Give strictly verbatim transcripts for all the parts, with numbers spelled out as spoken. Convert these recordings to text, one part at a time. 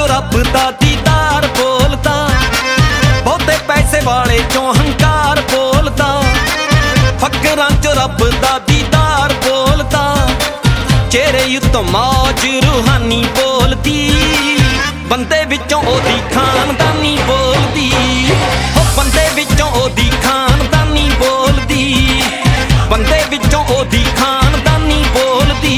चो रब दा दीदार बोलदा, बहुते पैसे वाले चो हंकार बोलदा, फकरां चो रब दा दीदार बोलदा, चेहरे उत्तों मौज रूहानी बोलदी, बंदे विचों ओदी खानदानी बोलदी, हो बंदे विचों ओदी खानदानी बोलदी, बंदे विचों ओदी खानदानी बोलदी।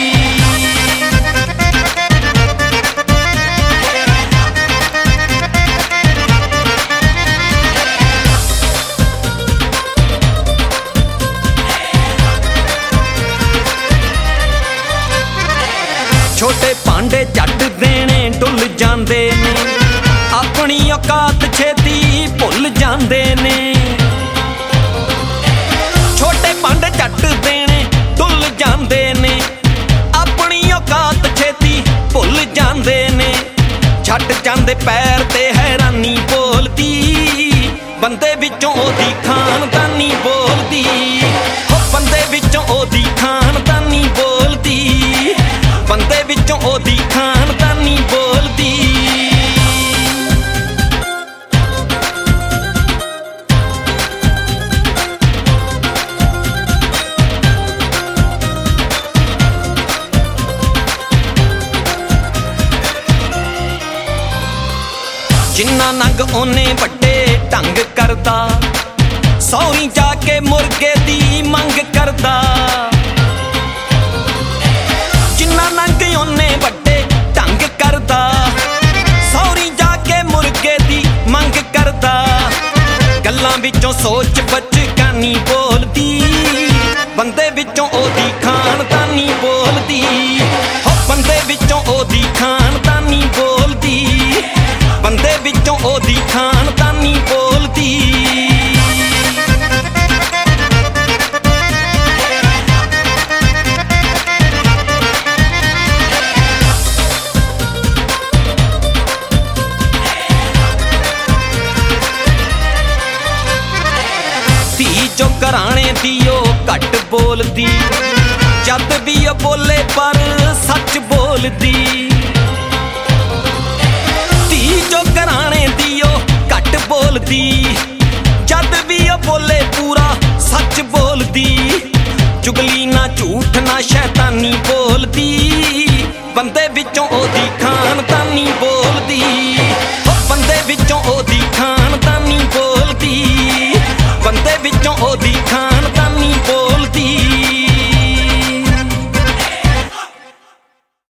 छोटे भांडे झट देने डुल जांदे ने, अपनी औकात छेती भुल जांदे ने। छोटे भांडे झट देने डुल जांदे ने, अपनी औकात छेती भुल जांदे ने। छट जांदे पैर ते हैरानी बोलदी, बंदे विचों ओदी खानदानी बोलदी, हो बंदे विचों ओदी खानदानी बोलदी, बंदे विचों ओदी खानदानी बोलदी। जिन्ना नंग ओने वड्डे ढंग करदा, सौरी जाके मुर्गे दी मंग करदा। जिन्ना नंग ओने वड्डे ढंग करदा, सौरी जाके मुर्गे दी मंग करदा। गल्लां विचों सोच बचकानी बोलदी, बंदे विचों ओदी खानदानी बोलदी, हो बंदे विचों ओदी खानदानी बोलदी, बंदे विचों ओदी खानदानी बोलदी। धी जो घराणे दी ओ घट बोलदी, जद भी ओ बोले पर सच बोलदी। धी जो घराणे दी ओ घट बोलदी, जद भी ओ बोले पूरा सच बोलदी। चुगली ना झूठ ना शैतानी बोलदी, बंदे विचों ओदी